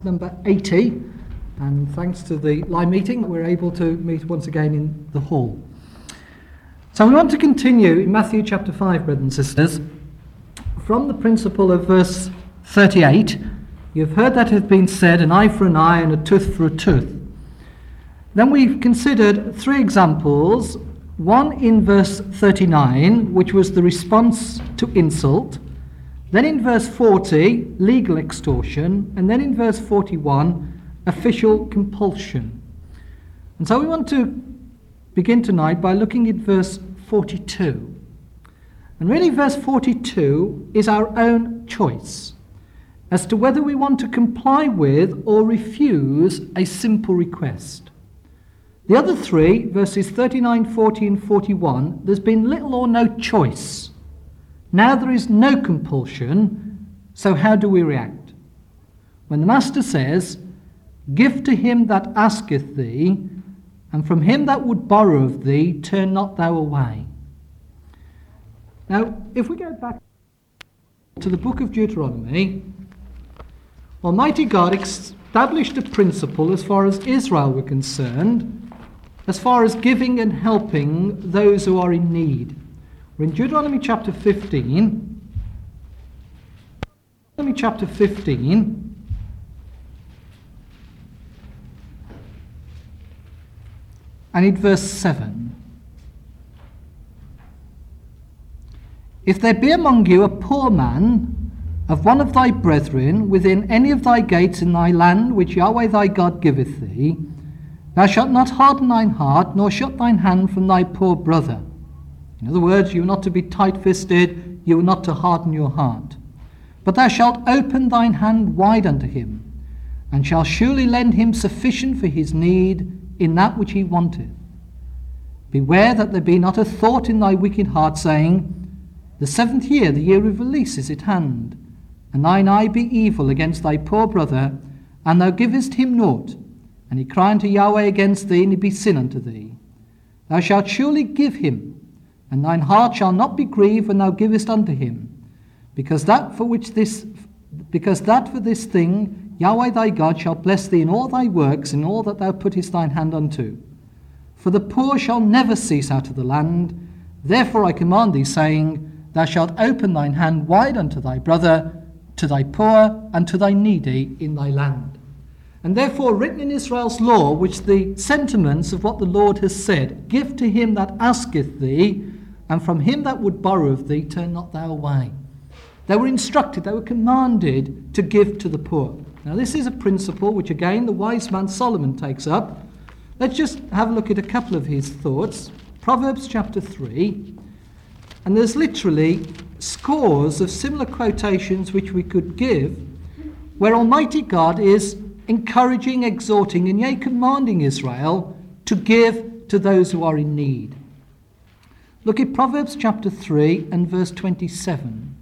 number 80, and thanks to the live meeting we're able to meet once again in the hall. So we want to continue in Matthew chapter 5, brothers and sisters, from the principle of verse 38. You've heard that it has been said, an eye for an eye and a tooth for a tooth. Then we've considered three examples, one in verse 39, which was the response to insult, then in verse 40, legal extortion, and then in verse 41, official compulsion. And so we want to begin tonight by looking at verse 42. And really verse 42 is our own choice as to whether we want to comply with or refuse a simple request. The other three, verses 39, 40 and 41, there's been little or no choice. Now there is no compulsion, so how do we react? When the Master says, "Give to him that asketh thee, and from him that would borrow of thee, turn not thou away." Now, if we go back to the book of Deuteronomy, Almighty God established a principle as far as Israel were concerned, as far as giving and helping those who are in need. We're in Deuteronomy chapter 15. Deuteronomy chapter 15. And in verse 7. "If there be among you a poor man of one of thy brethren within any of thy gates in thy land which Yahweh thy God giveth thee, thou shalt not harden thine heart, nor shut thine hand from thy poor brother." In other words, you are not to be tight-fisted, you are not to harden your heart. "But thou shalt open thine hand wide unto him, and shalt surely lend him sufficient for his need in that which he wanteth. Beware that there be not a thought in thy wicked heart, saying, The 7th year, the year of release, is at hand, and thine eye be evil against thy poor brother, and thou givest him naught, and he cry unto Yahweh against thee, and he be sin unto thee. Thou shalt surely give him, and thine heart shall not be grieved when thou givest unto him, because that for this thing Yahweh thy God shall bless thee in all thy works, in all that thou puttest thine hand unto. For the poor shall never cease out of the land. Therefore I command thee, saying, Thou shalt open thine hand wide unto thy brother, to thy poor, and to thy needy in thy land." And therefore written in Israel's law, which the sentiments of what the Lord has said, "Give to him that asketh thee, and from him that would borrow of thee, turn not thou away." They were instructed, they were commanded to give to the poor. Now this is a principle which again the wise man Solomon takes up. Let's just have a look at a couple of his thoughts. Proverbs chapter 3, and there's literally scores of similar quotations which we could give, where Almighty God is encouraging, exhorting, and yea, commanding Israel to give to those who are in need. Look at Proverbs chapter 3 and verse 27.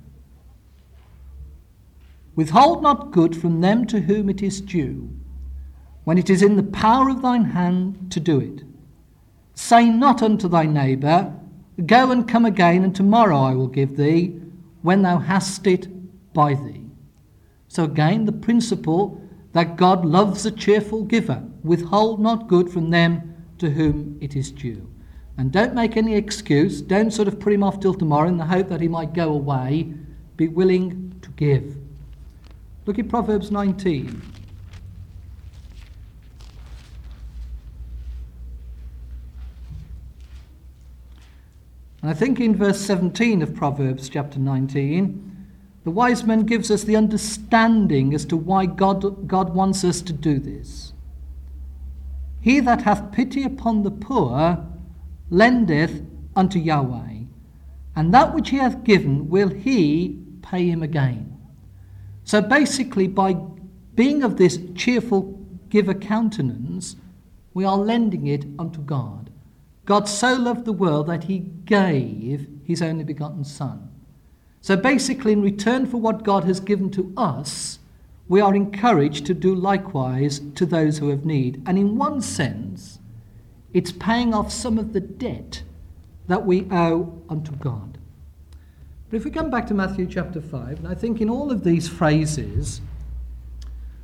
"Withhold not good from them to whom it is due, when it is in the power of thine hand to do it. Say not unto thy neighbour, Go and come again, and tomorrow I will give thee, when thou hast it by thee." So again, the principle that God loves a cheerful giver. Withhold not good from them to whom it is due. And don't make any excuse. Don't sort of put him off till tomorrow in the hope that he might go away. Be willing to give. Look at Proverbs 19. And I think in verse 17 of Proverbs chapter 19, the wise man gives us the understanding as to why God wants us to do this. "He that hath pity upon the poor lendeth unto Yahweh, and that which he hath given will he pay him again." So basically, by being of this cheerful giver countenance, we are lending it unto God. God so loved the world that he gave his only begotten Son. So basically, in return for what God has given to us, we are encouraged to do likewise to those who have need. And in one sense, it's paying off some of the debt that we owe unto God. But if we come back to Matthew chapter 5, and I think in all of these phrases,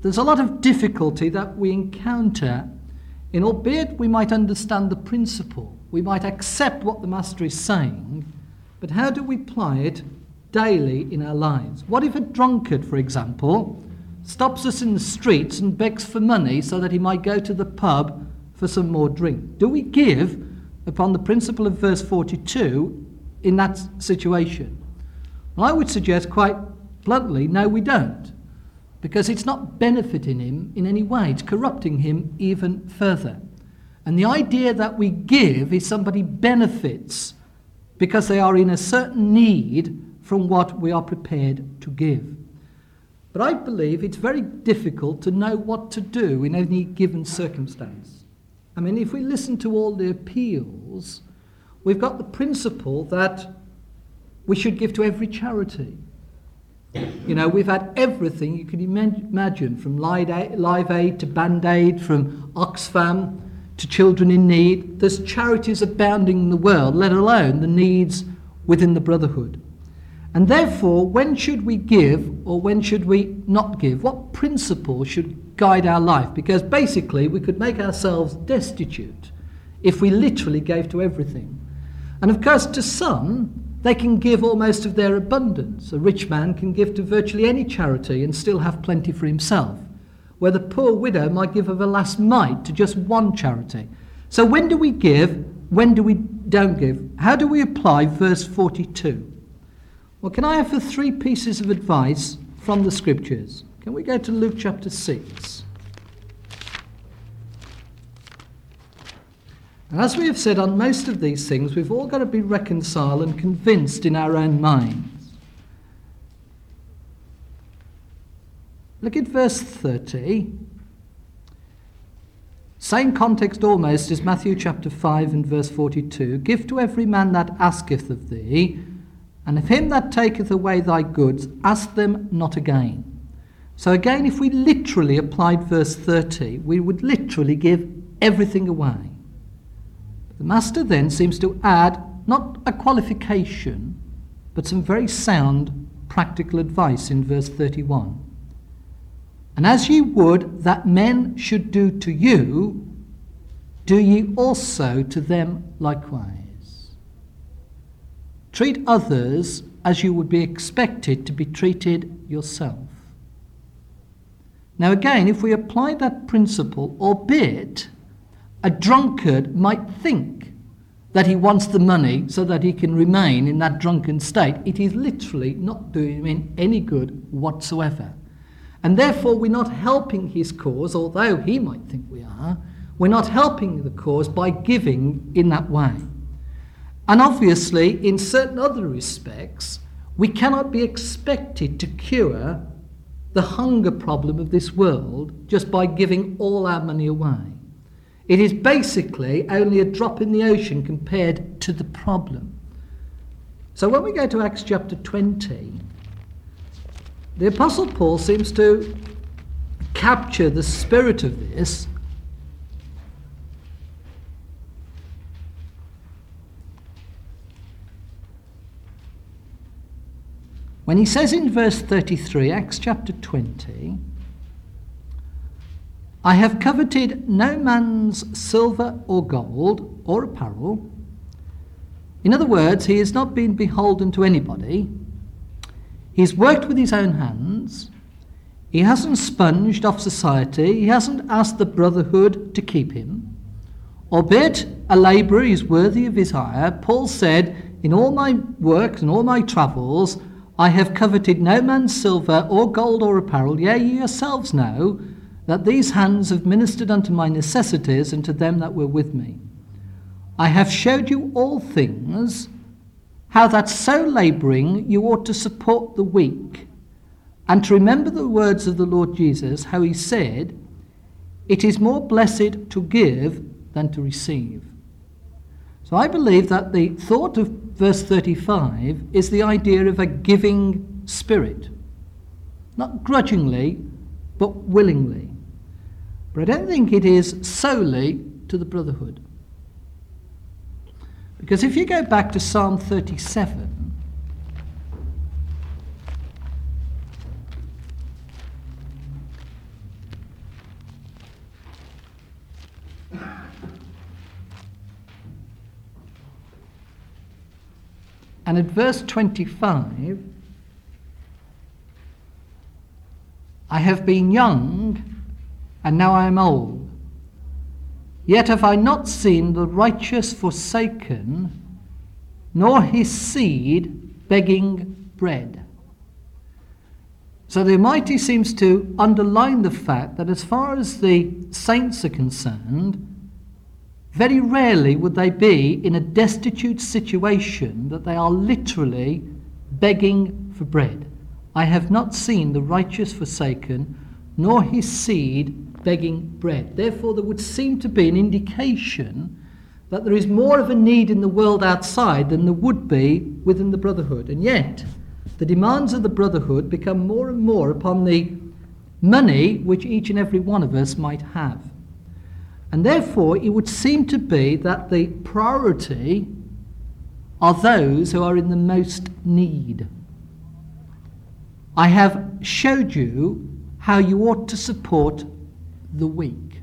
there's a lot of difficulty that we encounter in, albeit we might understand the principle, we might accept what the Master is saying, but how do we apply it daily in our lives? What if a drunkard, for example, stops us in the streets and begs for money so that he might go to the pub for some more drink? Do we give upon the principle of verse 42 in that situation? Well, I would suggest quite bluntly, no, we don't. Because it's not benefiting him in any way. It's corrupting him even further. And the idea that we give is somebody benefits because they are in a certain need from what we are prepared to give. But I believe it's very difficult to know what to do in any given circumstance. I mean, if we listen to all the appeals, we've got the principle that we should give to every charity. You know, we've had everything you can imagine, from Live Aid to Band-Aid, from Oxfam to Children in Need. There's charities abounding in the world, let alone the needs within the brotherhood. And therefore, when should we give or when should we not give? What principle should guide our life? Because basically we could make ourselves destitute if we literally gave to everything. And of course, to some, they can give almost of their abundance. A rich man can give to virtually any charity and still have plenty for himself, where the poor widow might give of her last mite to just one charity. So when do we give? When do we don't give? How do we apply verse 42? Well, can I offer 3 pieces of advice from the Scriptures? Can we go to Luke chapter 6? And as we have said on most of these things, we've all got to be reconciled and convinced in our own minds. Look at verse 30. Same context almost as Matthew chapter 5 and verse 42. Give to every man that asketh of thee, and of him that taketh away thy goods, ask them not again. So again, if we literally applied verse 30, we would literally give everything away. The Master then seems to add not a qualification, but some very sound practical advice in verse 31. And as ye would that men should do to you, do ye also to them likewise. Treat others as you would be expected to be treated yourself. Now again, if we apply that principle, albeit a drunkard might think that he wants the money so that he can remain in that drunken state, it is literally not doing him any good whatsoever. And therefore we're not helping his cause, although he might think we are. We're not helping the cause by giving in that way. And obviously, in certain other respects, we cannot be expected to cure the hunger problem of this world just by giving all our money away. It is basically only a drop in the ocean compared to the problem. So when we go to Acts chapter 20, the Apostle Paul seems to capture the spirit of this when he says in verse 33, Acts chapter 20, I have coveted no man's silver or gold or apparel. In other words, he has not been beholden to anybody. He's worked with his own hands. He hasn't sponged off society. He hasn't asked the brotherhood to keep him. Albeit a labourer is worthy of his hire, Paul said, in all my works and all my travels, I have coveted no man's silver or gold or apparel. Yea, ye yourselves know that these hands have ministered unto my necessities and to them that were with me. I have showed you all things, how that so labouring you ought to support the weak, and to remember the words of the Lord Jesus, how he said, it is more blessed to give than to receive. So I believe that the thought of verse 35 is the idea of a giving spirit, not grudgingly, but willingly. But I don't think it is solely to the brotherhood. Because if you go back to Psalm 37, And at verse 25, I have been young, and now I am old. Yet have I not seen the righteous forsaken, nor his seed begging bread. So the Almighty seems to underline the fact that as far as the saints are concerned, very rarely would they be in a destitute situation that they are literally begging for bread. I have not seen the righteous forsaken, nor his seed begging bread. Therefore, there would seem to be an indication that there is more of a need in the world outside than there would be within the brotherhood. And yet, the demands of the brotherhood become more and more upon the money which each and every one of us might have. And therefore, it would seem to be that the priority are those who are in the most need. I have showed you how you ought to support the weak.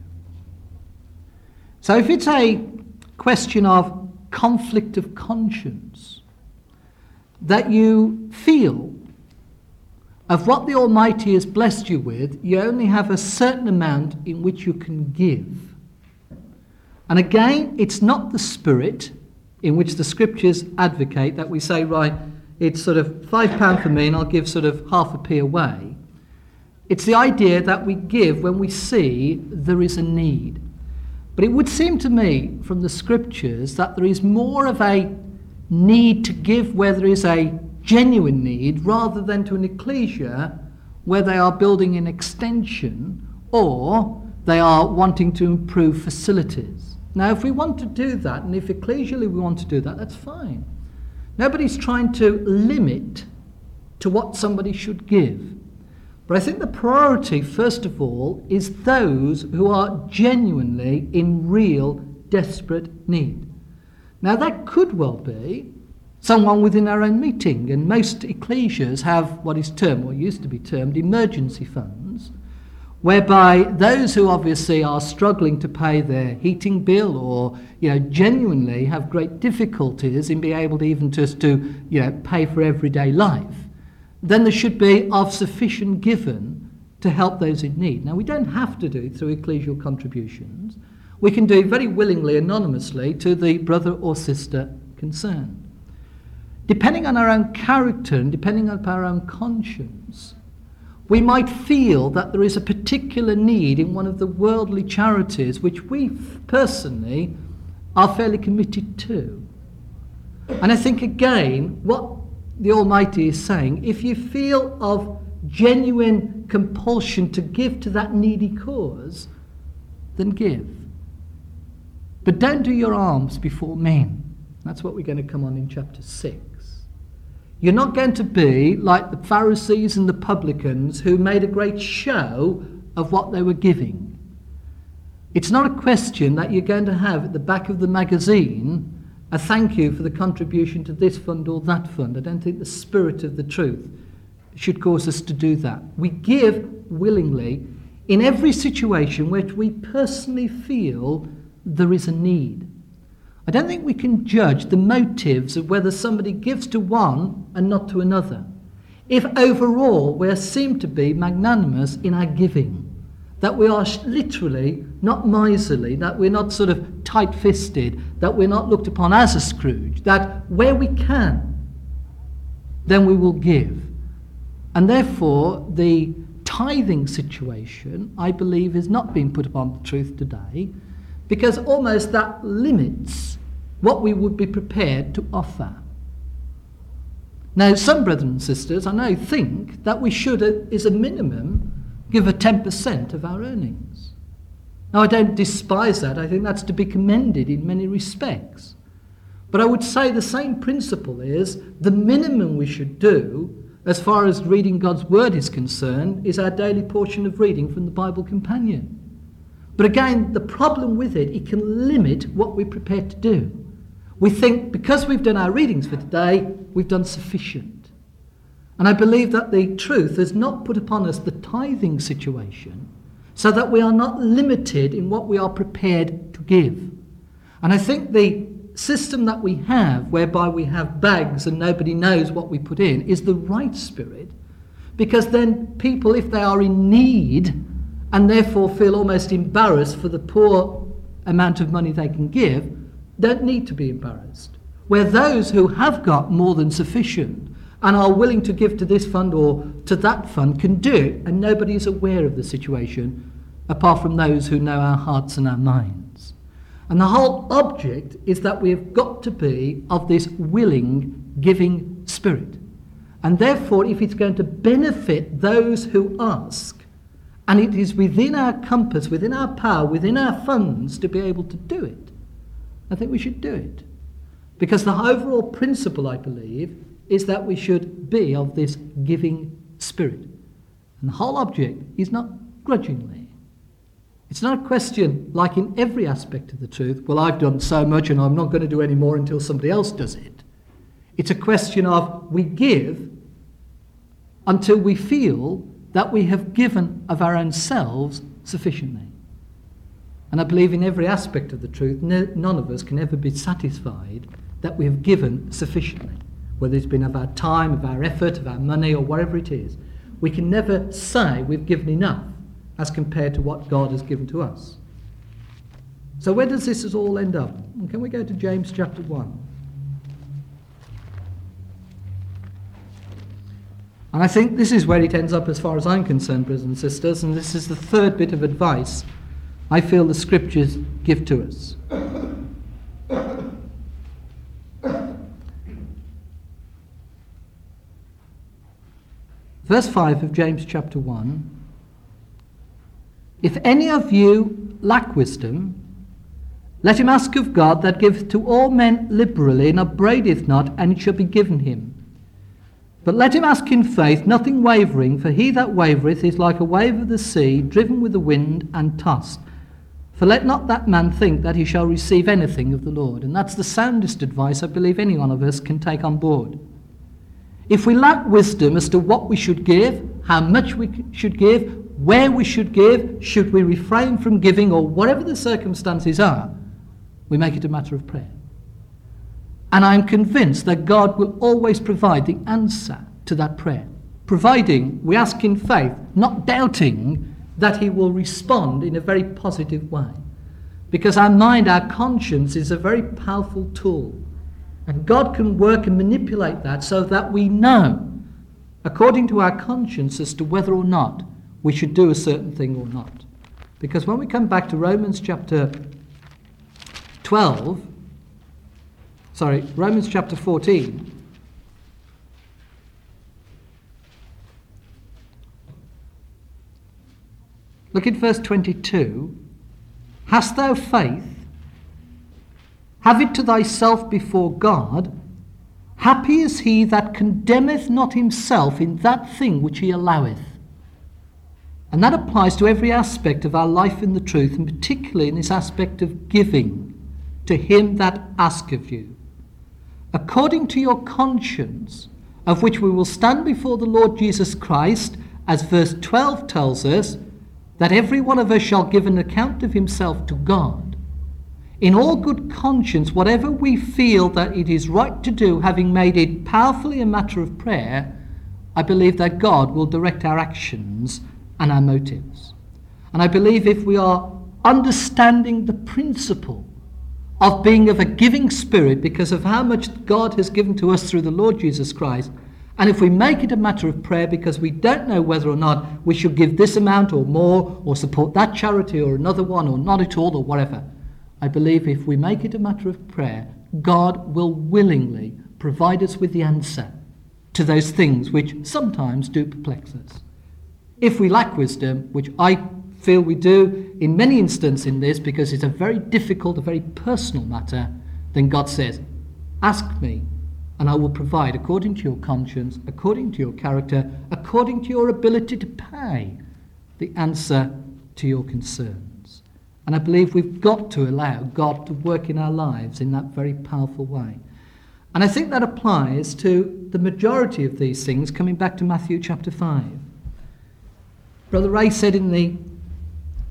So if it's a question of conflict of conscience, that you feel of what the Almighty has blessed you with, you only have a certain amount in which you can give. And again, it's not the spirit in which the scriptures advocate that we say, right, it's sort of £5 for me and I'll give sort of half a p away. It's the idea that we give when we see there is a need. But it would seem to me from the scriptures that there is more of a need to give where there is a genuine need rather than to an ecclesia where they are building an extension or they are wanting to improve facilities. Now, if we want to do that, and if ecclesially we want to do that, that's fine. Nobody's trying to limit to what somebody should give. But I think the priority, first of all, is those who are genuinely in real, desperate need. Now, that could well be someone within our own meeting, and most ecclesias have what is termed, or used to be termed, emergency funds, whereby those who obviously are struggling to pay their heating bill or, genuinely have great difficulties in being able to even just to, pay for everyday life, then there should be of sufficient given to help those in need. Now, we don't have to do it through ecclesial contributions. We can do it very willingly, anonymously, to the brother or sister concerned. Depending on our own character and depending on our own conscience, we might feel that there is a particular need in one of the worldly charities which we personally are fairly committed to. And I think, again, what the Almighty is saying, if you feel of genuine compulsion to give to that needy cause, then give. But don't do your alms before men. That's what we're going to come on in chapter 6. You're not going to be like the Pharisees and the publicans who made a great show of what they were giving. It's not a question that you're going to have at the back of the magazine a thank you for the contribution to this fund or that fund. I don't think the spirit of the truth should cause us to do that. We give willingly in every situation which we personally feel there is a need. I don't think we can judge the motives of whether somebody gives to one and not to another. If overall we seem to be magnanimous in our giving, that we are literally not miserly, that we're not sort of tight-fisted, that we're not looked upon as a Scrooge, that where we can, then we will give. And therefore, the tithing situation, I believe, is not being put upon the truth today, because almost that limits what we would be prepared to offer. Now, some brethren and sisters, I know, think that we should, as a minimum, give a 10% of our earnings. Now, I don't despise that. I think that's to be commended in many respects. But I would say the same principle is the minimum we should do, as far as reading God's Word is concerned, is our daily portion of reading from the Bible Companion. But again, the problem with it can limit what we're prepared to do. We think because we've done our readings for today, we've done sufficient. And I believe that the truth has not put upon us the tithing situation so that we are not limited in what we are prepared to give. And I think the system that we have, whereby we have bags and nobody knows what we put in, is the right spirit, because then people, if they are in need and therefore feel almost embarrassed for the poor amount of money they can give, don't need to be embarrassed. Where those who have got more than sufficient and are willing to give to this fund or to that fund can do it, and nobody is aware of the situation apart from those who know our hearts and our minds. And the whole object is that we have got to be of this willing, giving spirit. And therefore, if it's going to benefit those who ask, and it is within our compass, within our power, within our funds to be able to do it, I think we should do it. Because the overall principle, I believe, is that we should be of this giving spirit. And the whole object is not grudgingly. It's not a question, like in every aspect of the truth, well, I've done so much and I'm not going to do any more until somebody else does it. It's a question of we give until we feel that we have given of our own selves sufficiently. And I believe in every aspect of the truth, none of us can ever be satisfied that we have given sufficiently, whether it's been of our time, of our effort, of our money, or whatever it is. We can never say we've given enough as compared to what God has given to us. So where does this all end up? And can we go to James chapter 1? And I think this is where it ends up as far as I'm concerned, brothers and sisters, and this is the third bit of advice I feel the scriptures give to us. Verse 5 of James chapter 1. If any of you lack wisdom, let him ask of God that giveth to all men liberally and upbraideth not, and it shall be given him. But let him ask in faith, nothing wavering, for he that wavereth is like a wave of the sea, driven with the wind and tossed. For let not that man think that he shall receive anything of the Lord. And that's the soundest advice I believe any one of us can take on board. If we lack wisdom as to what we should give, how much we should give, where we should give, should we refrain from giving, or whatever the circumstances are, we make it a matter of prayer. And I'm convinced that God will always provide the answer to that prayer, providing we ask in faith, not doubting that he will respond in a very positive way. Because our mind, our conscience, is a very powerful tool. And God can work and manipulate that so that we know, according to our conscience, as to whether or not we should do a certain thing or not. Because when we come back to Romans chapter 14, look at verse 22. Hast thou faith? Have it to thyself before God. Happy is he that condemneth not himself in that thing which he alloweth. And that applies to every aspect of our life in the truth, and particularly in this aspect of giving to him that asketh you. According to your conscience, of which we will stand before the Lord Jesus Christ, as verse 12 tells us, that every one of us shall give an account of himself to God. In all good conscience, whatever we feel that it is right to do, having made it powerfully a matter of prayer, I believe that God will direct our actions and our motives. And I believe if we are understanding the principle of being of a giving spirit because of how much God has given to us through the Lord Jesus Christ, and if we make it a matter of prayer because we don't know whether or not we should give this amount or more, or support that charity or another one, or not at all, or whatever, I believe if we make it a matter of prayer, God will willingly provide us with the answer to those things which sometimes do perplex us. If we lack wisdom, which I feel we do in many instances in this, because it's a very difficult, a very personal matter, then God says, ask me, and I will provide according to your conscience, according to your character, according to your ability to pay, the answer to your concerns. And I believe we've got to allow God to work in our lives in that very powerful way. And I think that applies to the majority of these things, coming back to Matthew chapter 5. Brother Ray said in the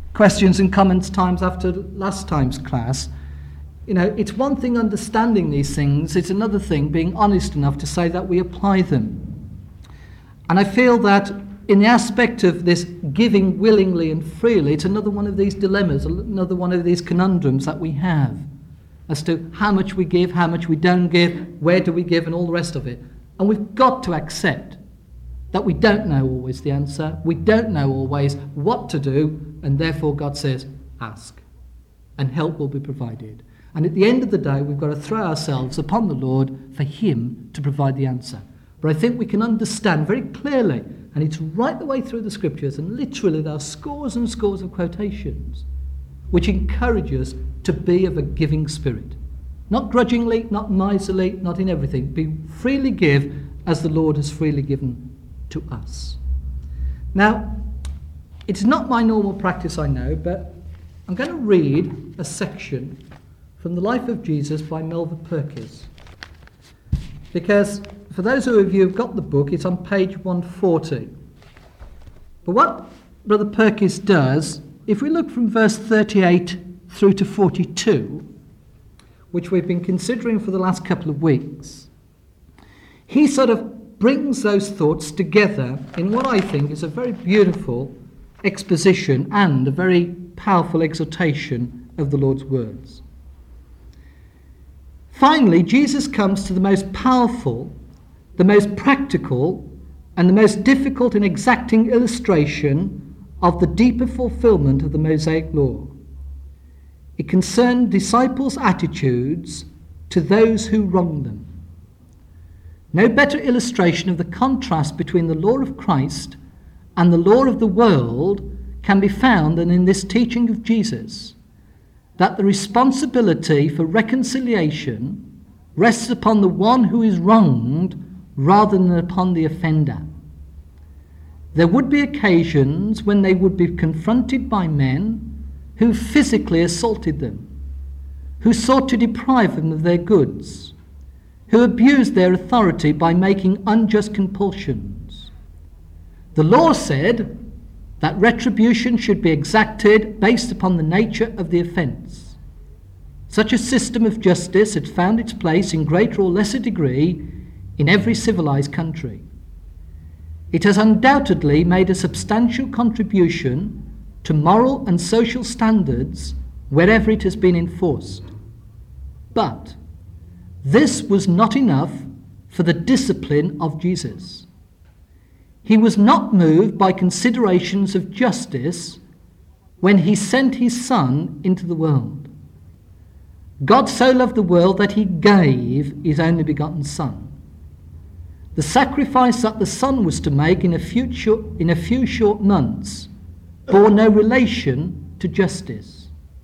questions and comments times after last time's class. It's one thing understanding these things, it's another thing being honest enough to say that we apply them. And I feel that in the aspect of this giving willingly and freely, it's another one of these dilemmas, another one of these conundrums that we have as to how much we give, how much we don't give, where do we give, and all the rest of it. And we've got to accept that we don't know always the answer, we don't know always what to do, and therefore God says, ask, and help will be provided. And at the end of the day, we've got to throw ourselves upon the Lord for him to provide the answer. But I think we can understand very clearly, and it's right the way through the scriptures, and literally there are scores and scores of quotations which encourage us to be of a giving spirit. Not grudgingly, not miserly, not in everything. Freely give as the Lord has freely given to us. Now, it's not my normal practice, I know, but I'm going to read a section from the Life of Jesus by Melva Purkis. Because for those of you who've got the book, it's on page 140. But what Brother Purkis does, if we look from verse 38 through to 42, which we've been considering for the last couple of weeks, he sort of brings those thoughts together in what I think is a very beautiful exposition and a very powerful exhortation of the Lord's words. Finally, Jesus comes to the most powerful, the most practical, and the most difficult and exacting illustration of the deeper fulfillment of the Mosaic law. It concerned disciples' attitudes to those who wronged them. No better illustration of the contrast between the law of Christ and the law of the world can be found than in this teaching of Jesus, that the responsibility for reconciliation rests upon the one who is wronged rather than upon the offender. There would be occasions when they would be confronted by men who physically assaulted them, who sought to deprive them of their goods, who abused their authority by making unjust compulsions. The law said that retribution should be exacted based upon the nature of the offence. Such a system of justice had found its place in greater or lesser degree in every civilized country. It has undoubtedly made a substantial contribution to moral and social standards wherever it has been enforced. But this was not enough for the discipline of Jesus. He was not moved by considerations of justice when he sent his Son into the world. God so loved the world that he gave his only begotten Son. The sacrifice that the Son was to make in a few short months bore no relation to justice.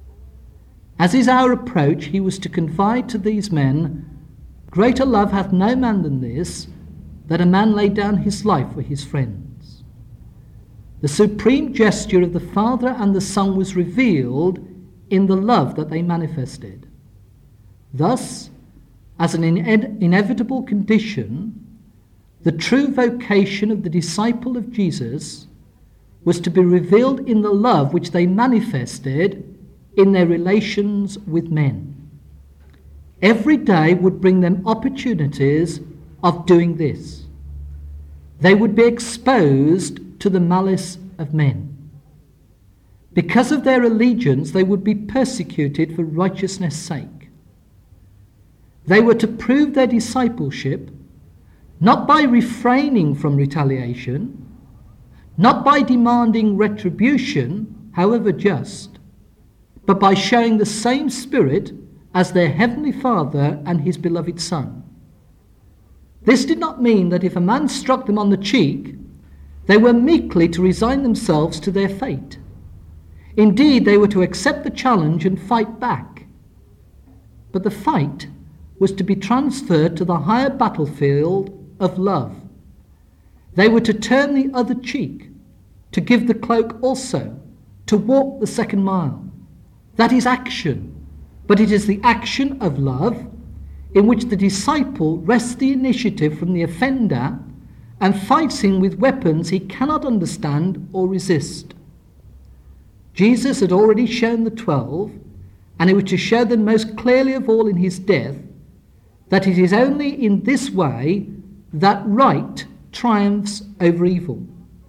As is our approach, he was to confide to these men, "Greater love hath no man than this, that a man lay down his life for his friends." The supreme gesture of the Father and the Son was revealed in the love that they manifested. Thus, as an inevitable condition, the true vocation of the disciple of Jesus was to be revealed in the love which they manifested in their relations with men. Every day would bring them opportunities of doing this. They would be exposed to the malice of men. Because of their allegiance, they would be persecuted for righteousness' sake. They were to prove their discipleship not by refraining from retaliation, not by demanding retribution, however just, but by showing the same spirit as their heavenly Father and his beloved Son. This did not mean that if a man struck them on the cheek, they were meekly to resign themselves to their fate. Indeed, they were to accept the challenge and fight back. But the fight was to be transferred to the higher battlefield of love. They were to turn the other cheek, to give the cloak also, to walk the second mile. That is action, but it is the action of love in which the disciple wrests the initiative from the offender and fights him with weapons he cannot understand or resist. Jesus had already shown the 12, and it was to show them most clearly of all in his death, that it is only in this way that right triumphs over evil.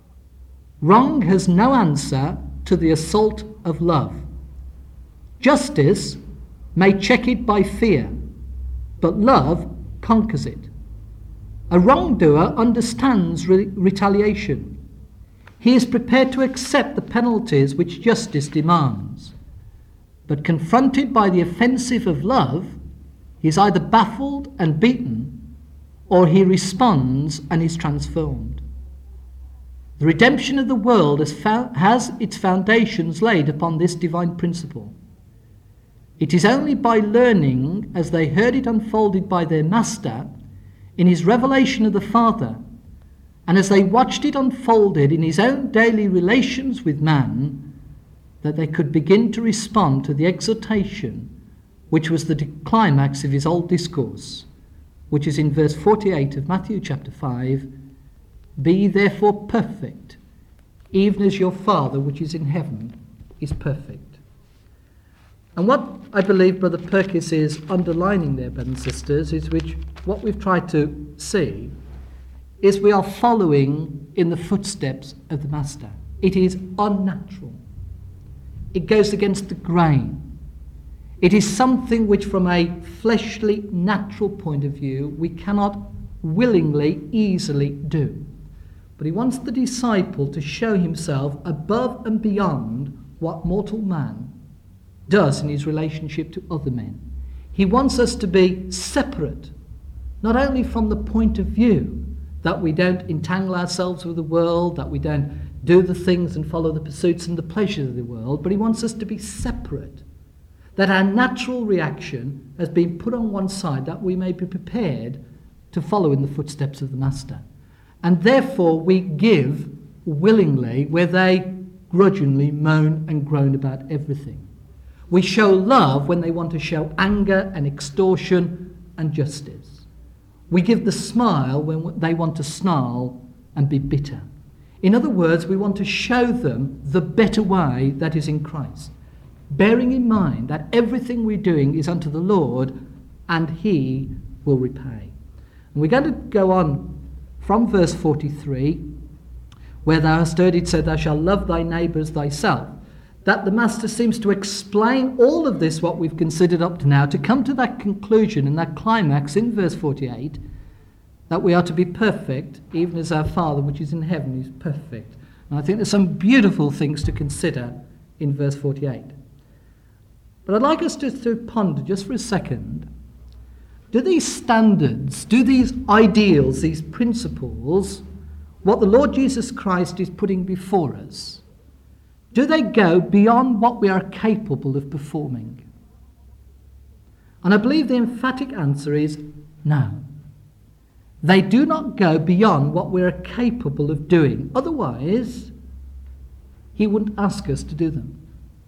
Wrong has no answer to the assault of love. Justice may check it by fear, but love conquers it. A wrongdoer understands retaliation. He is prepared to accept the penalties which justice demands. But confronted by the offensive of love, he is either baffled and beaten, or he responds and is transformed. The redemption of the world has its foundations laid upon this divine principle. It is only by learning, as they heard it unfolded by their Master, in his revelation of the Father, and as they watched it unfolded in his own daily relations with man, that they could begin to respond to the exhortation which was the climax of his old discourse, which is in verse 48 of Matthew chapter 5, "Be therefore perfect, even as your Father which is in heaven is perfect." And what I believe Brother Perkis is underlining there, brothers and sisters, is what we've tried to see is we are following in the footsteps of the Master. It is unnatural. It goes against the grain. It is something which from a fleshly, natural point of view, we cannot willingly, easily do. But he wants the disciple to show himself above and beyond what mortal man does in his relationship to other men. He wants us to be separate, not only from the point of view that we don't entangle ourselves with the world, that we don't do the things and follow the pursuits and the pleasures of the world, but he wants us to be separate, that our natural reaction has been put on one side, that we may be prepared to follow in the footsteps of the Master. And therefore we give willingly where they grudgingly moan and groan about everything. We show love when they want to show anger and extortion and justice. We give the smile when they want to snarl and be bitter. In other words, we want to show them the better way that is in Christ, bearing in mind that everything we're doing is unto the Lord and he will repay. And we're going to go on from verse 43, where thou hast heard it said, "Thou shalt love thy neighbour as thyself," that the Master seems to explain all of this, what we've considered up to now, to come to that conclusion and that climax in verse 48, that we are to be perfect, even as our Father which is in heaven is perfect. And I think there's some beautiful things to consider in verse 48. But I'd like us to ponder just for a second, do these standards, do these ideals, these principles, what the Lord Jesus Christ is putting before us, do they go beyond what we are capable of performing? And I believe the emphatic answer is no. They do not go beyond what we are capable of doing. Otherwise, he wouldn't ask us to do them.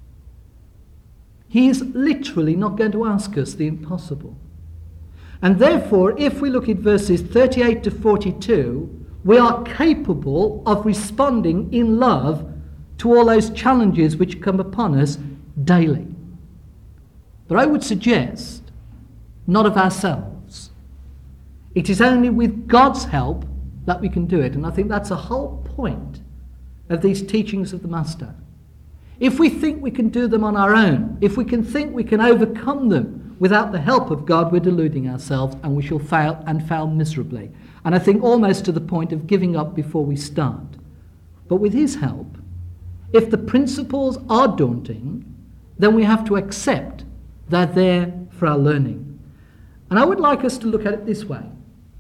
He is literally not going to ask us the impossible. And therefore, if we look at verses 38 to 42, we are capable of responding in love to all those challenges which come upon us daily. But I would suggest, not of ourselves. It is only with God's help that we can do it. And I think that's the whole point of these teachings of the Master. If we think we can do them on our own, if we can think we can overcome them without the help of God, we're deluding ourselves and we shall fail and fail miserably. And I think almost to the point of giving up before we start. But with his help, if the principles are daunting, then we have to accept they're there for our learning. And I would like us to look at it this way.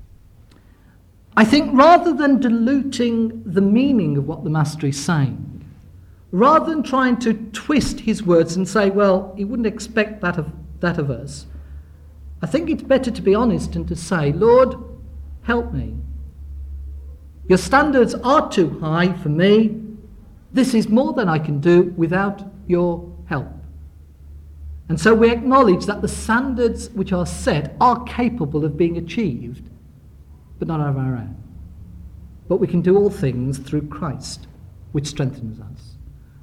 I think rather than diluting the meaning of what the Master is saying, rather than trying to twist his words and say, well, he wouldn't expect that of us, I think it's better to be honest and to say, Lord, help me. Your standards are too high for me. This is more than I can do without your help. And so we acknowledge that the standards which are set are capable of being achieved, but not of our own. But we can do all things through Christ, which strengthens us.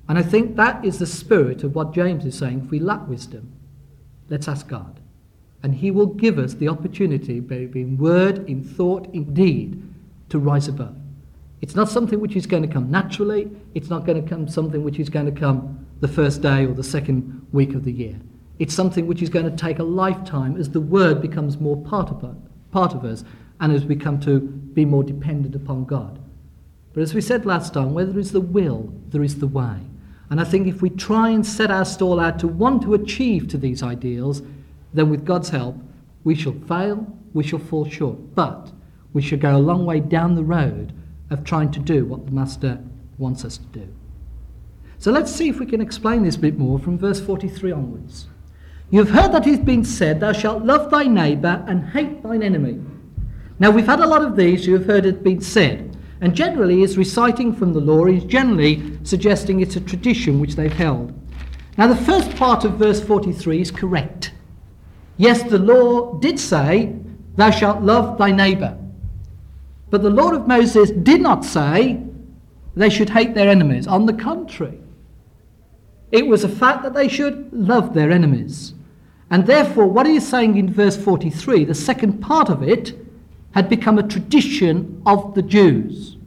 And I think that is the spirit of what James is saying. If we lack wisdom, let's ask God. And he will give us the opportunity, maybe in word, in thought, in deed, to rise above. It's not something which is going to come naturally. It's not going to come something which is going to come the first day or the second week of the year. It's something which is going to take a lifetime as the word becomes more part of us and as we come to be more dependent upon God. But as we said last time, where there is the will, there is the way. And I think if we try and set our stall out to want to achieve to these ideals, then with God's help, we shall fail, we shall fall short. But we shall go a long way down the road of trying to do what the Master wants us to do. So let's see if we can explain this a bit more from verse 43 onwards. You have heard that it has been said, thou shalt love thy neighbour and hate thine enemy. Now we've had a lot of these, you have heard it been said. And generally is reciting from the law, is generally suggesting it's a tradition which they've held. Now the first part of verse 43 is correct. Yes, the law did say, thou shalt love thy neighbour. But the law of Moses did not say they should hate their enemies. On the contrary, it was a fact that they should love their enemies. And therefore, what he is saying in verse 43, the second part of it, had become a tradition of the Jews.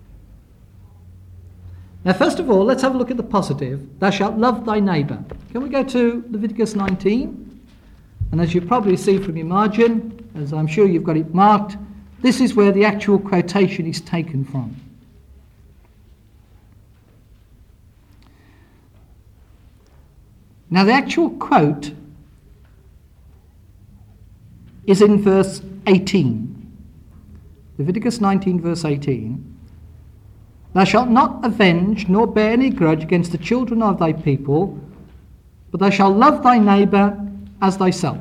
Now, first of all, let's have a look at the positive. Thou shalt love thy neighbour. Can we go to Leviticus 19? And as you probably see from your margin, as I'm sure you've got it marked, this is where the actual quotation is taken from. Now, the actual quote is in verse 18. Leviticus 19, verse 18. Thou shalt not avenge nor bear any grudge against the children of thy people, but thou shalt love thy neighbour as thyself.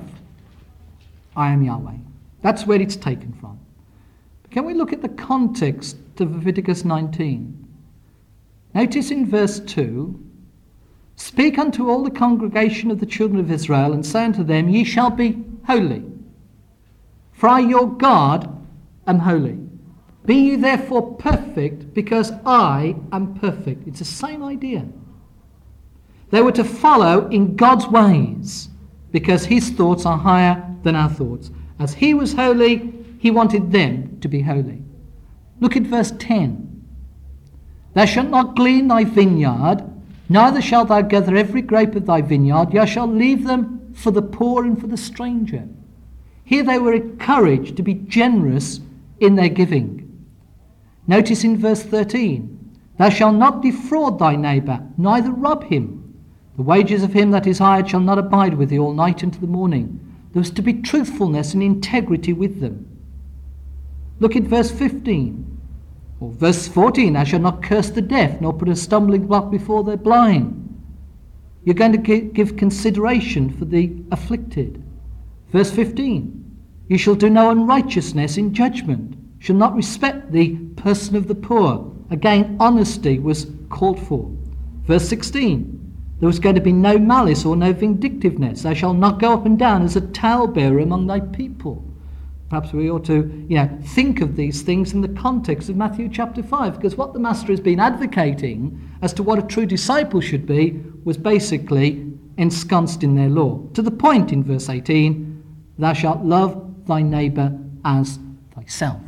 I am Yahweh. That's where it's taken from. But can we look at the context of Leviticus 19? Notice in verse 2, speak unto all the congregation of the children of Israel, and say unto them, ye shall be holy, for I your God am holy. Be ye therefore perfect, because I am perfect. It's the same idea. They were to follow in God's ways, because his thoughts are higher than our thoughts. As he was holy, he wanted them to be holy. Look at verse 10. Thou shalt not glean thy vineyard, neither shalt thou gather every grape of thy vineyard. Thou shalt leave them for the poor and for the stranger. Here they were encouraged to be generous in their giving. Notice in verse 13, thou shalt not defraud thy neighbour, neither rob him. The wages of him that is hired shall not abide with thee all night unto the morning. There was to be truthfulness and integrity with them. Look at verse 15, or verse 14, thou shalt not curse the deaf, nor put a stumbling block before the blind. You're going to give consideration for the afflicted. Verse 15, you shall do no unrighteousness in judgment, shall not respect the person of the poor. Again, honesty was called for. Verse 16, there was going to be no malice or no vindictiveness. Thou shalt not go up and down as a talebearer among thy people. Perhaps we ought to think of these things in the context of Matthew chapter 5, because what the Master has been advocating as to what a true disciple should be was basically ensconced in their law. To the point in verse 18, thou shalt love thy neighbour as thyself.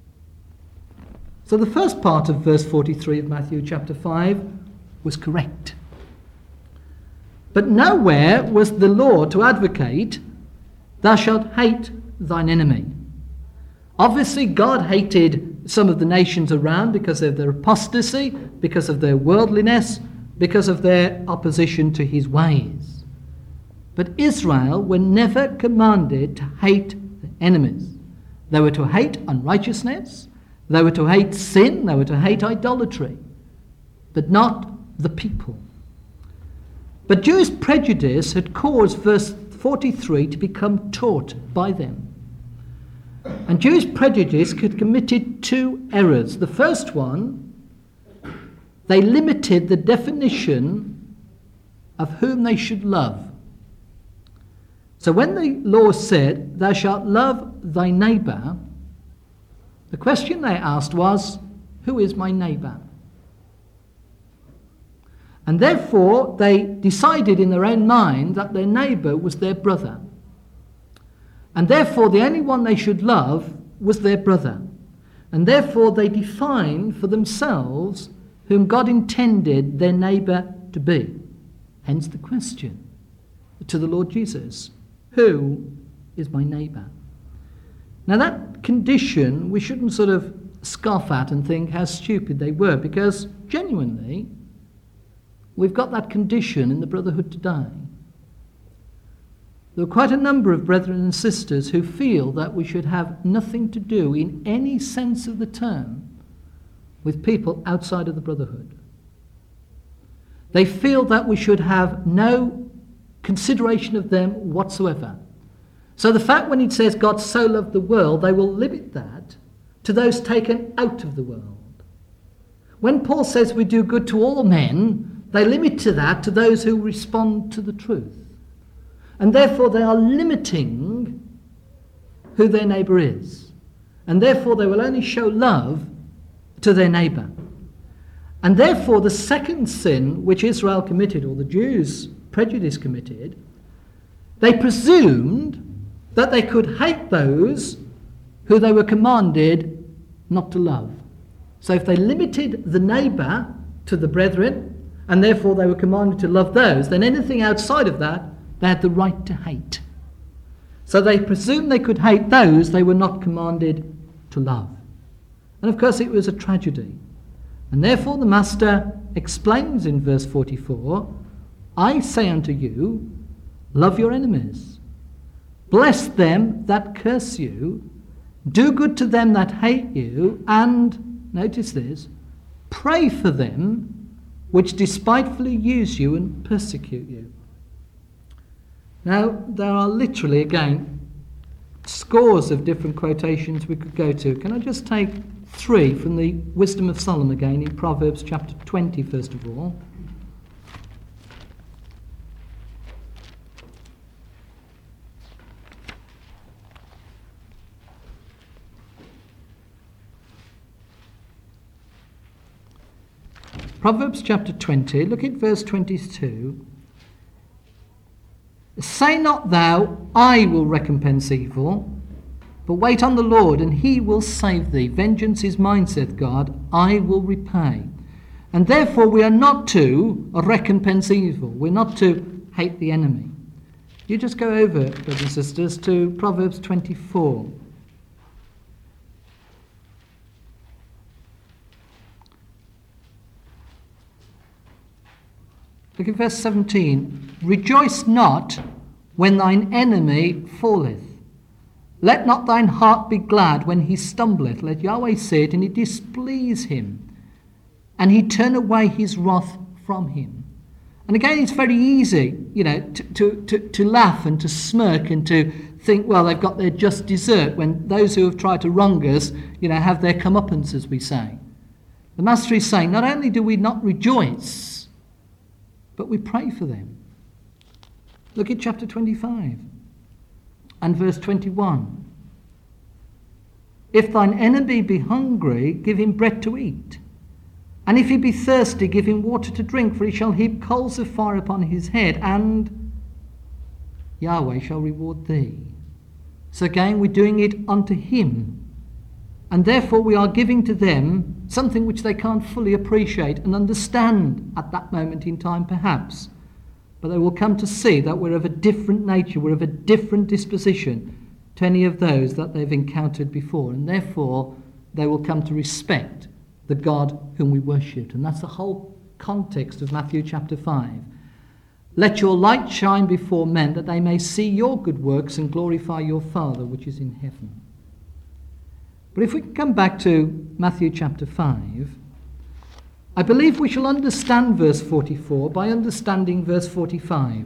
So the first part of verse 43 of Matthew chapter 5 was correct. But nowhere was the law to advocate, thou shalt hate thine enemy. Obviously, God hated some of the nations around because of their apostasy, because of their worldliness, because of their opposition to his ways. But Israel were never commanded to hate their enemies. They were to hate unrighteousness, they were to hate sin, they were to hate idolatry, but not the people. But Jewish prejudice had caused verse 43 to become taught by them. And Jewish prejudice had committed two errors. The first one, they limited the definition of whom they should love. So when the law said, thou shalt love thy neighbour, the question they asked was, who is my neighbour? And therefore, they decided in their own mind that their neighbour was their brother. And therefore, the only one they should love was their brother. And therefore, they defined for themselves whom God intended their neighbour to be. Hence the question to the Lord Jesus, who is my neighbour? Now that condition we shouldn't sort of scoff at and think how stupid they were, because genuinely we've got that condition in the brotherhood today. There are quite a number of brethren and sisters who feel that we should have nothing to do in any sense of the term with people outside of the brotherhood. They feel that we should have no consideration of them whatsoever. So the fact when it says God so loved the world, they will limit that to those taken out of the world. When Paul says we do good to all men, they limit to that to those who respond to the truth. And therefore they are limiting who their neighbour is. And therefore they will only show love to their neighbour. And therefore the second sin which Israel committed, or the Jews' prejudice committed, they presumed that they could hate those who they were commanded not to love. So if they limited the neighbour to the brethren, and therefore they were commanded to love those, then anything outside of that they had the right to hate. So they presumed they could hate those they were not commanded to love. And of course it was a tragedy. And therefore the Master explains in verse 44, I say unto you, love your enemies. Bless them that curse you. Do good to them that hate you. And, notice this, pray for them which despitefully use you and persecute you. Now, there are literally, again, scores of different quotations we could go to. Can I just take 3 from the Wisdom of Solomon again in Proverbs chapter 20, first of all? Proverbs chapter 20, look at verse 22. Say not thou, I will recompense evil, but wait on the Lord, and he will save thee. Vengeance is mine, saith God, I will repay. And therefore we are not to recompense evil. We're not to hate the enemy. You just go over, brothers and sisters, to Proverbs 24. Look at verse 17. Rejoice not when thine enemy falleth. Let not thine heart be glad when he stumbleth. Let Yahweh see it, and it displease him, and he turn away his wrath from him. And again, it's very easy, to laugh and to smirk and to think, well, they've got their just desert, when those who have tried to wrong us, have their comeuppance, as we say. The Master is saying, not only do we not rejoice, but we pray for them. Look at chapter 25 and verse 21. If thine enemy be hungry, give him bread to eat. And if he be thirsty, give him water to drink, for he shall heap coals of fire upon his head, and Yahweh shall reward thee. So again, we're doing it unto him. And therefore we are giving to them something which they can't fully appreciate and understand at that moment in time, perhaps. But they will come to see that we're of a different nature, we're of a different disposition to any of those that they've encountered before. And therefore they will come to respect the God whom we worship. And that's the whole context of Matthew chapter 5. Let your light shine before men, that they may see your good works and glorify your Father which is in heaven. But if we can come back to Matthew chapter 5, I believe we shall understand verse 44 by understanding verse 45.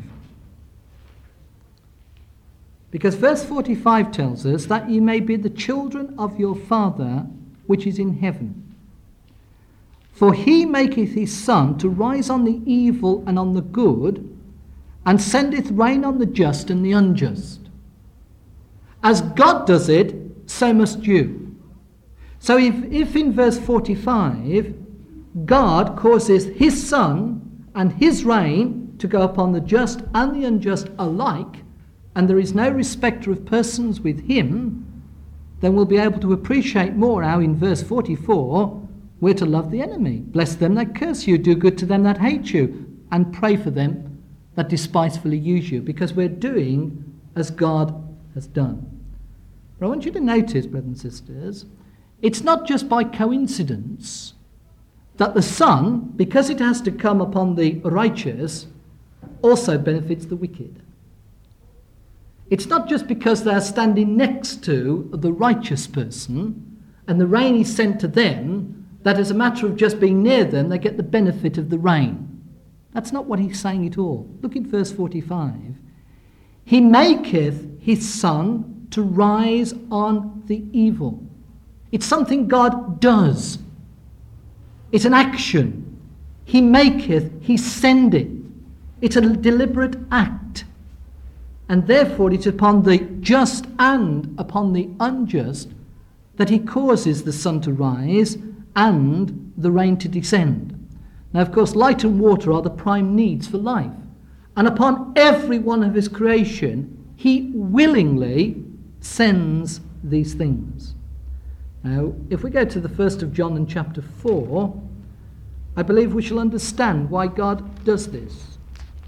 Because verse 45 tells us that ye may be the children of your Father which is in heaven. For he maketh his sun to rise on the evil and on the good, and sendeth rain on the just and the unjust. As God does it, so must you. So if in verse 45, God causes his sun and his reign to go upon the just and the unjust alike, and there is no respecter of persons with him, then we'll be able to appreciate more how in verse 44 we're to love the enemy. Bless them that curse you, do good to them that hate you, and pray for them that despisefully use you, because we're doing as God has done. But I want you to notice, brothers and sisters, it's not just by coincidence that the Son, because it has to come upon the righteous, also benefits the wicked. It's not just because they're standing next to the righteous person and the rain is sent to them, that as a matter of just being near them, they get the benefit of the rain. That's not what he's saying at all. Look at verse 45. He maketh his sun to rise on the evil. It's something God does. It's an action. He maketh, he sendeth. It's a deliberate act. And therefore it's upon the just and upon the unjust that he causes the sun to rise and the rain to descend. Now, of course, light and water are the prime needs for life. And upon every one of his creation, he willingly sends these things. Now, if we go to the 1st of John and chapter 4, I believe we shall understand why God does this.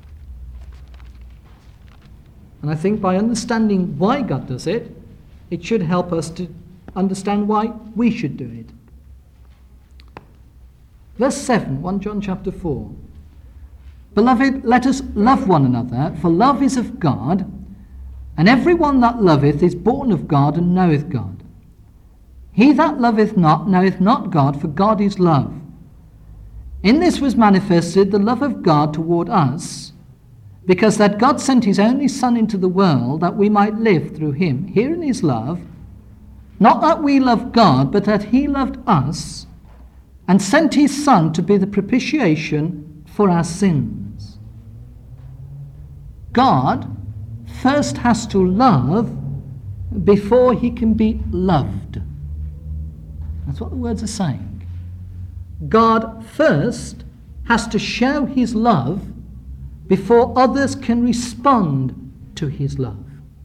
And I think by understanding why God does it, it should help us to understand why we should do it. Verse 7, 1 John chapter 4. Beloved, let us love one another, for love is of God, and every one that loveth is born of God and knoweth God. He that loveth not knoweth not God, for God is love. In this was manifested the love of God toward us, because that God sent his only Son into the world that we might live through him. Herein is love, not that we loved God, but that he loved us, and sent his Son to be the propitiation for our sins. God first has to love before he can be loved. That's what the words are saying. God first has to show his love before others can respond to his love.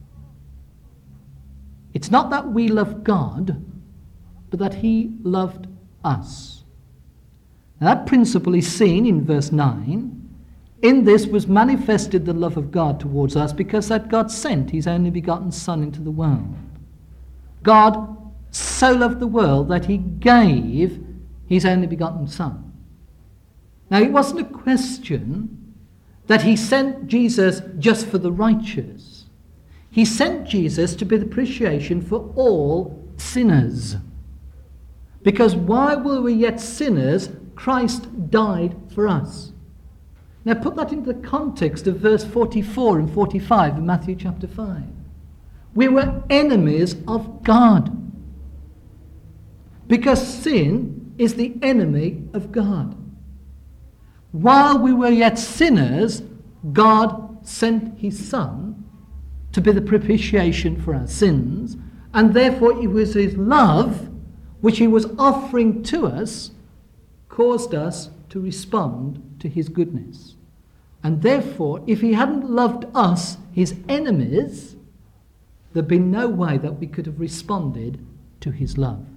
It's not that we love God, but that he loved us. Now, that principle is seen in verse 9. In this was manifested the love of God towards us, because that God sent his only begotten Son into the world. God so loved the world that he gave his only begotten Son. Now, it wasn't a question that he sent Jesus just for the righteous. He sent Jesus to be the propitiation for all sinners. Because while we were yet sinners, Christ died for us. Now put that into the context of verse 44 and 45 in Matthew chapter 5. We were enemies of God. Because sin is the enemy of God. While we were yet sinners, God sent his Son to be the propitiation for our sins, and therefore it was his love, which he was offering to us, caused us to respond to his goodness. And therefore, if he hadn't loved us, his enemies, there'd be no way that we could have responded to his love.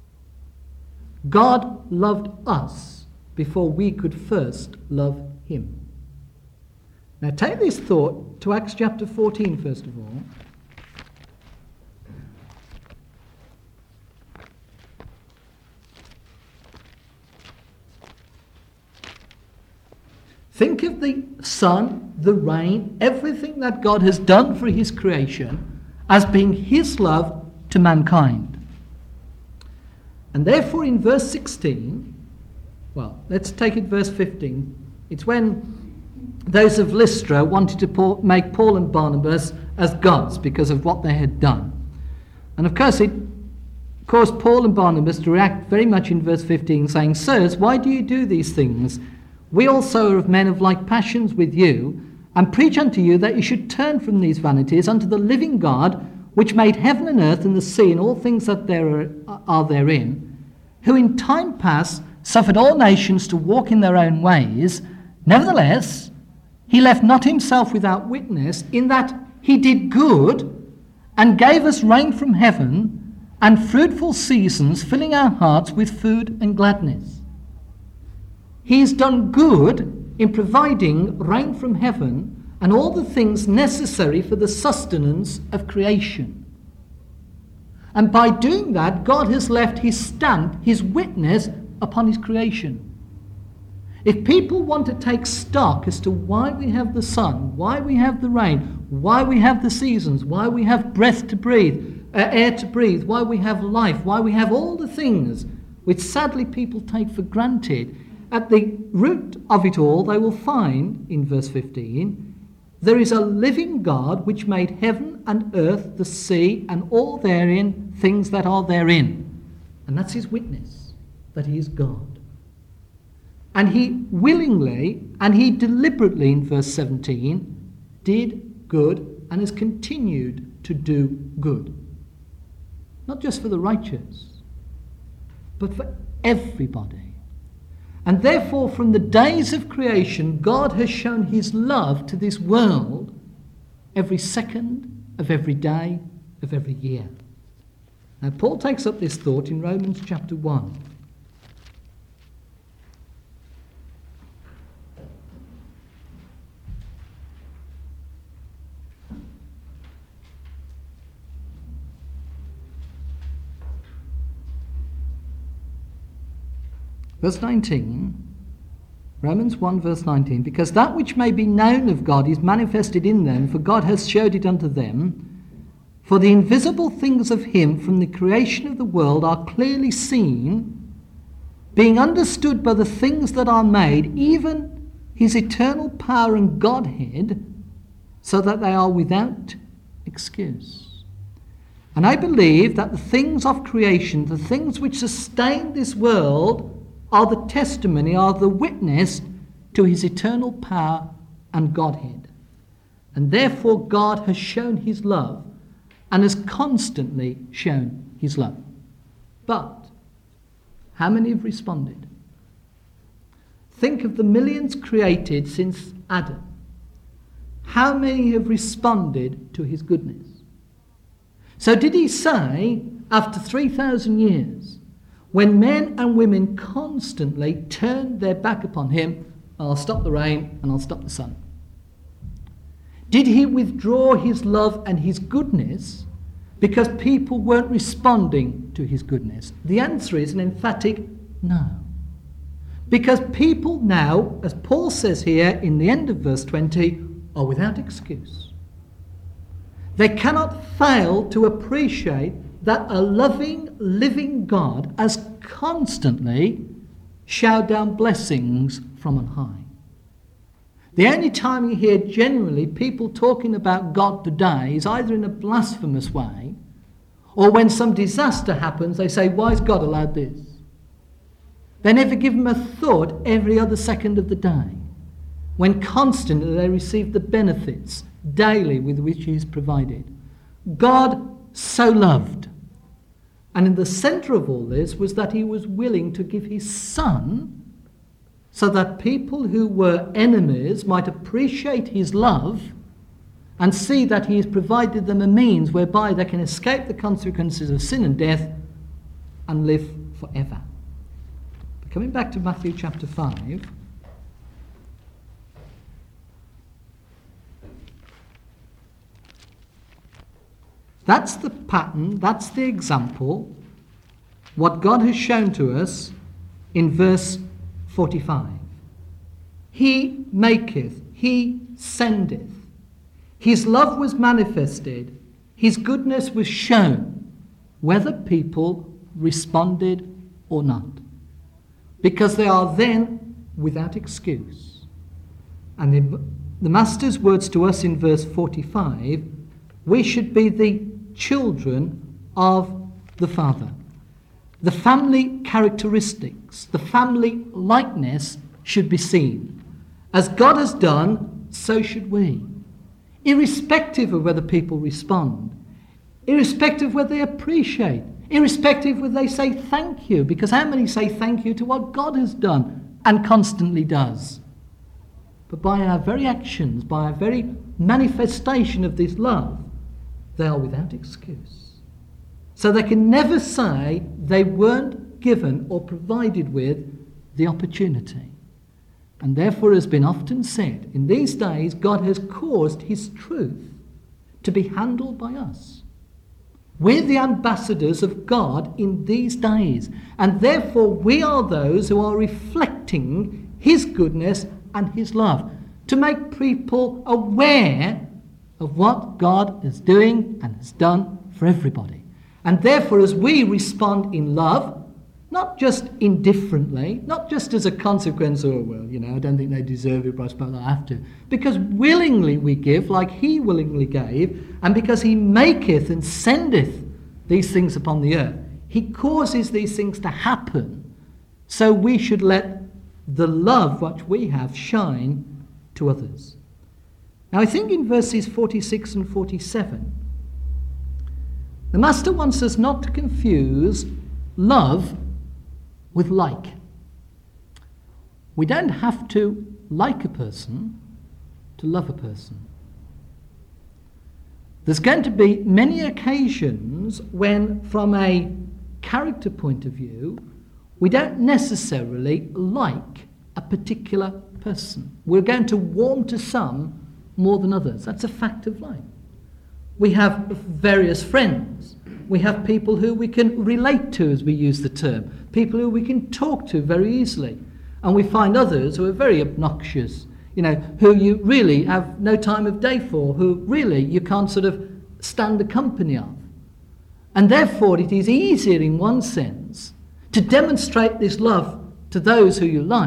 God loved us before we could first love him. Now take this thought to Acts chapter 14 first of all. Think of the sun, the rain, everything that God has done for his creation as being his love to mankind. And therefore in verse 16, well, let's take it verse 15. It's when those of Lystra wanted to make Paul and Barnabas as gods because of what they had done. And of course it caused Paul and Barnabas to react very much in verse 15, saying, "Sirs, why do you do these things? We also are of men of like passions with you, and preach unto you that you should turn from these vanities unto the living God, which made heaven and earth and the sea and all things that there are therein, who in time past suffered all nations to walk in their own ways, Nevertheless, he left not himself without witness, in that he did good and gave us rain from heaven and fruitful seasons, filling our hearts with food and gladness. He has done good in providing rain from heaven and all the things necessary for the sustenance of creation. And by doing that, God has left his stamp, his witness upon his creation. If people want to take stock as to why we have the sun, why we have the rain, why we have the seasons, why we have breath to breathe, air to breathe, why we have life, why we have all the things which sadly people take for granted, at the root of it all they will find, in verse 15, there is a living God which made heaven and earth, the sea, and all therein, things that are therein. And that's his witness, that he is God. And he willingly and he deliberately, in verse 17, did good and has continued to do good. Not just for the righteous, but for everybody. And therefore, from the days of creation, God has shown his love to this world every second of every day of every year. Now, Paul takes up this thought in Romans chapter 1. Verse 19, Romans 1 verse 19, because that which may be known of God is manifested in them, for God has showed it unto them. For the invisible things of him from the creation of the world are clearly seen, being understood by the things that are made, even his eternal power and Godhead, so that they are without excuse. And I believe that the things of creation, the things which sustain this world, are the testimony, are the witness to his eternal power and Godhead. And therefore God has shown his love and has constantly shown his love. But how many have responded? Think of the millions created since Adam. How many have responded to his goodness? So did he say, after 3,000 years, when men and women constantly turned their back upon him, I'll stop the rain and I'll stop the sun? Did he withdraw his love and his goodness because people weren't responding to his goodness? The answer is an emphatic no. Because people now, as Paul says here in the end of verse 20, are without excuse. They cannot fail to appreciate that a loving, living God has constantly showered down blessings from on high. The only time you hear generally people talking about God today is either in a blasphemous way, or when some disaster happens, they say, why has God allowed this? They never give him a thought every other second of the day, when constantly they receive the benefits daily with which he is provided. God so loved. And in the center of all this was that he was willing to give his son so that people who were enemies might appreciate his love and see that he has provided them a means whereby they can escape the consequences of sin and death and live forever. But coming back to Matthew chapter 5, that's the pattern, that's the example, what God has shown to us in verse 45. He maketh, he sendeth. His love was manifested, his goodness was shown, whether people responded or not. Because they are then without excuse. And in the Master's words to us in verse 45, we should be the children of the Father. The family characteristics, the family likeness should be seen. As God has done, so should we. Irrespective of whether people respond, irrespective of whether they appreciate, irrespective of whether they say thank you, because how many say thank you to what God has done and constantly does? but by our very actions, by our very manifestation of this love, they are without excuse. So they can never say they weren't given or provided with the opportunity. And therefore, it has been often said, in these days, God has caused his truth to be handled by us. We're the ambassadors of God in these days, and therefore we are those who are reflecting his goodness and his love, to make people aware of what God is doing and has done for everybody. And therefore, as we respond in love, not just indifferently, not just as a consequence, oh, well, I don't think they deserve it, but I suppose I have to. Because willingly we give, like he willingly gave, and because he maketh and sendeth these things upon the earth, he causes these things to happen, so we should let the love which we have shine to others. Now I think in verses 46 and 47, the Master wants us not to confuse love with like. We don't have to like a person to love a person. There's going to be many occasions when, from a character point of view, we don't necessarily like a particular person. We're going to warm to some more than others. That's a fact of life. We have various friends. We have people who we can relate to, as we use the term, people who we can talk to very easily. And we find others who are very obnoxious, who you really have no time of day for, who really you can't sort of stand the company of. And therefore it is easier in one sense to demonstrate this love to those who you like,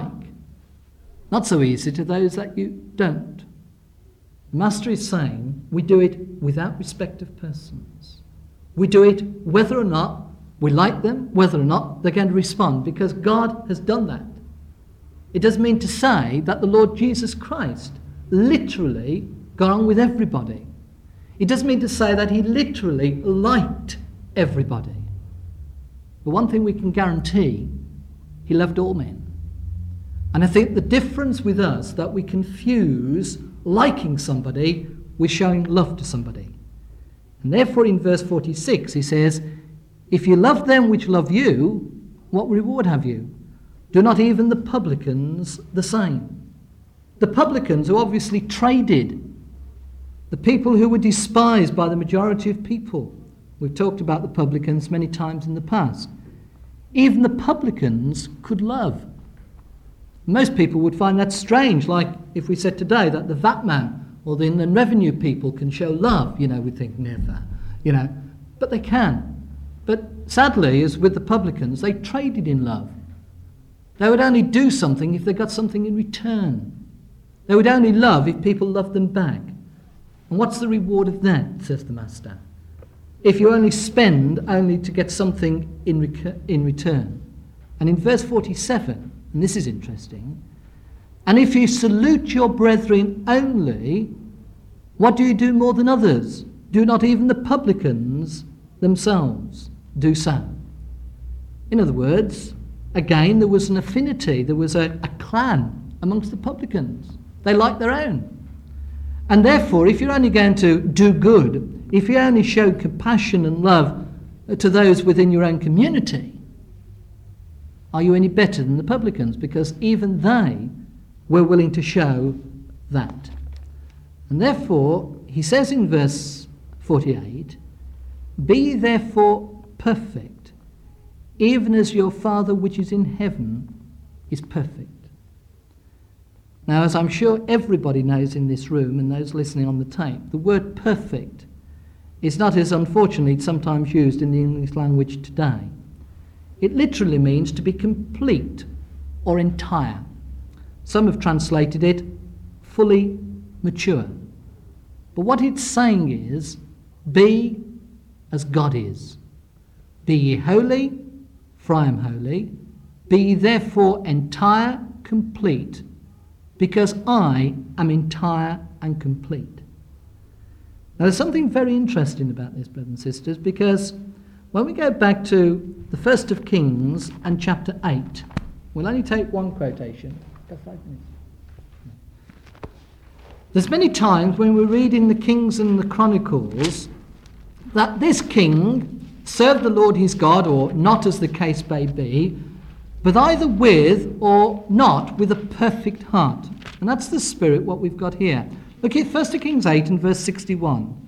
not so easy to those that you don't. The Master is saying we do it without respect of persons. We do it whether or not we like them, whether or not they're going to respond, because God has done that. It doesn't mean to say that the Lord Jesus Christ literally got on with everybody. It doesn't mean to say that he literally liked everybody. But one thing we can guarantee, he loved all men. And I think the difference with us that we confuse liking somebody with showing love to somebody. And therefore in verse 46 he says, if you love them which love you, what reward have you? Do not even the publicans the same? The publicans who obviously traded, the people who were despised by the majority of people. We've talked about the publicans many times in the past. Even the publicans could love. Most people would find that strange, like if we said today that the VAT man or the Inland Revenue people can show love, we'd think never, but they can. But sadly, as with the publicans, they traded in love. They would only do something if they got something in return. They would only love if people loved them back. And what's the reward of that, says the Master? If you only spend only to get something in return. And in verse 47, and this is interesting, and if you salute your brethren only, what do you do more than others? Do not even the publicans themselves do so? In other words, again, there was an affinity, there was a clan amongst the publicans. They liked their own. And therefore, if you're only going to do good, if you only show compassion and love to those within your own community, are you any better than the publicans? Because even they were willing to show that. And therefore, he says in verse 48, be therefore perfect, even as your Father which is in heaven is perfect. Now, as I'm sure everybody knows in this room and those listening on the tape, the word perfect is not as unfortunately sometimes used in the English language today. It literally means to be complete or entire. Some have translated it fully mature. But what it's saying is, be as God is. Be ye holy, for I am holy. Be ye therefore entire, complete, because I am entire and complete. Now there's something very interesting about this, brothers and sisters, because when we go back to the 1st of Kings and chapter 8, we'll only take one quotation. Got 5 minutes. There's many times when we read in the Kings and the Chronicles that this king served the Lord his God, or not as the case may be, but either with or not with a perfect heart. And that's the spirit what we've got here. Look at 1 Kings 8 and verse 61.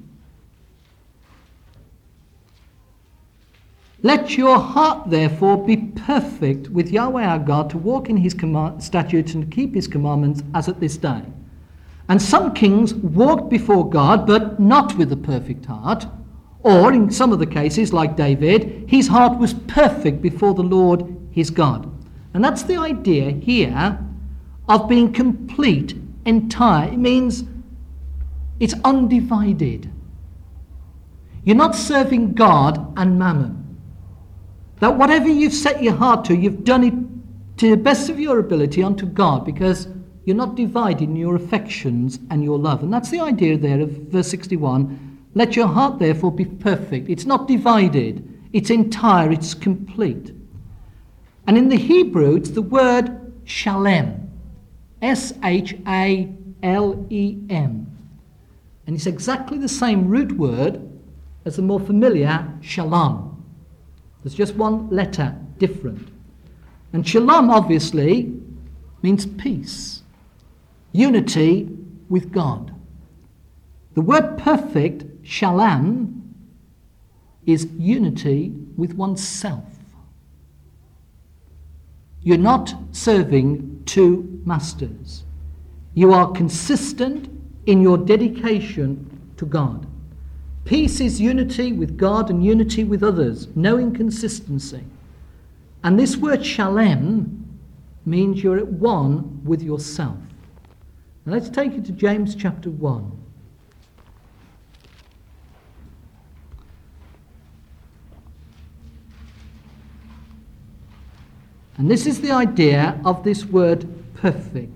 Let your heart therefore be perfect with Yahweh our God, to walk in his statutes and to keep his commandments as at this day. And some kings walked before God, but not with a perfect heart. Or in some of the cases, like David, his heart was perfect before the Lord his God. And that's the idea here of being complete, entire. It means it's undivided. You're not serving God and mammon. That whatever you've set your heart to, you've done it to the best of your ability unto God, because you're not divided in your affections and your love. And that's the idea there of verse 61. Let your heart therefore be perfect. It's not divided. It's entire. It's complete. And in the Hebrew, it's the word shalem. S-H-A-L-E-M. And it's exactly the same root word as the more familiar shalom. There's just one letter different. And shalom, obviously, means peace, unity with God. The word perfect, shalom, is unity with oneself. You're not serving two masters. You are consistent in your dedication to God. Peace is unity with God and unity with others, no inconsistency. And this word shalem means you're at one with yourself. Now let's take it to James chapter 1. And this is the idea of this word perfect.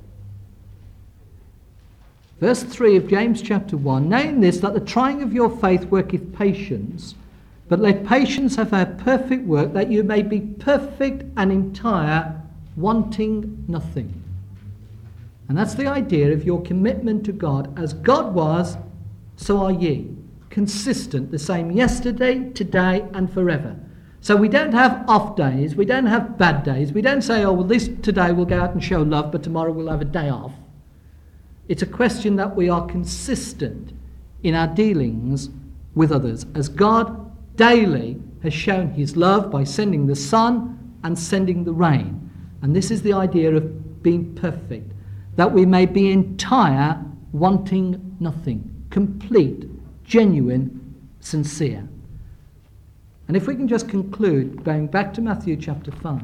Verse 3 of James chapter 1, knowing this, that the trying of your faith worketh patience, but let patience have her perfect work, that you may be perfect and entire, wanting nothing. And that's the idea of your commitment to God. As God was, so are ye. Consistent, the same yesterday, today, and forever. So we don't have off days, we don't have bad days. We don't say, oh, well, this today we'll go out and show love, but tomorrow we'll have a day off. It's a question that we are consistent in our dealings with others, as God daily has shown his love by sending the sun and sending the rain. And this is the idea of being perfect, that we may be entire, wanting nothing, complete, genuine, sincere. And if we can just conclude, going back to Matthew chapter 5,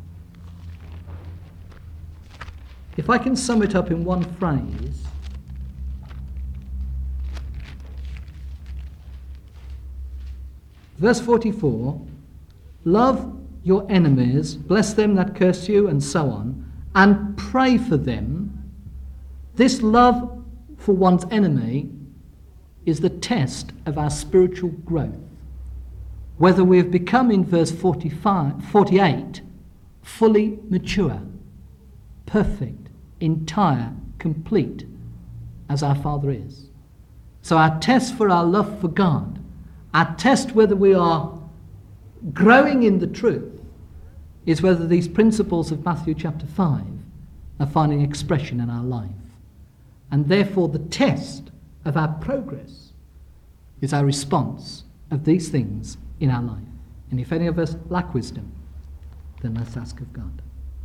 if I can sum it up in one phrase, verse 44, love your enemies, bless them that curse you, and so on, and pray for them. This love for one's enemy is the test of our spiritual growth. Whether we have become, in verse 48, fully mature, perfect, entire, complete, as our Father is. So our test for our love for God, our test whether we are growing in the truth, is whether these principles of Matthew chapter 5 are finding expression in our life. And therefore the test of our progress is our response of these things in our life. And if any of us lack wisdom, then let's ask of God.